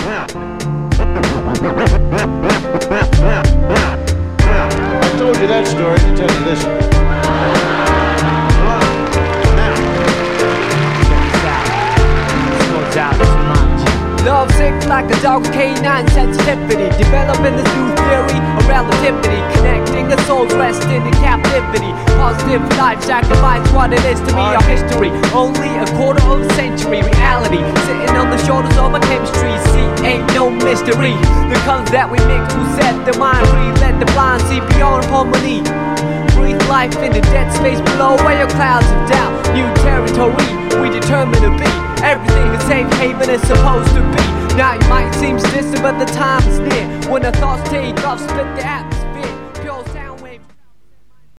I told you that story to tell you this one. Love sick like a dog with canine sensitivity, developing this new theory of relativity, connecting the souls resting in captivity. Positive life sacrifice, what it is to me, our history. Only a quarter of a century, reality sitting on the shoulders of our chemistry. See, ain't no mystery. The colors that we mix will set the mind free. Let the blind see beyond harmony. Breathe life in the dead space below, where your clouds of doubt. New territory, we determined to be. Everything a safe haven is supposed to be. Now it might seem distant, but the time is near when the thoughts take off, split the atmosphere.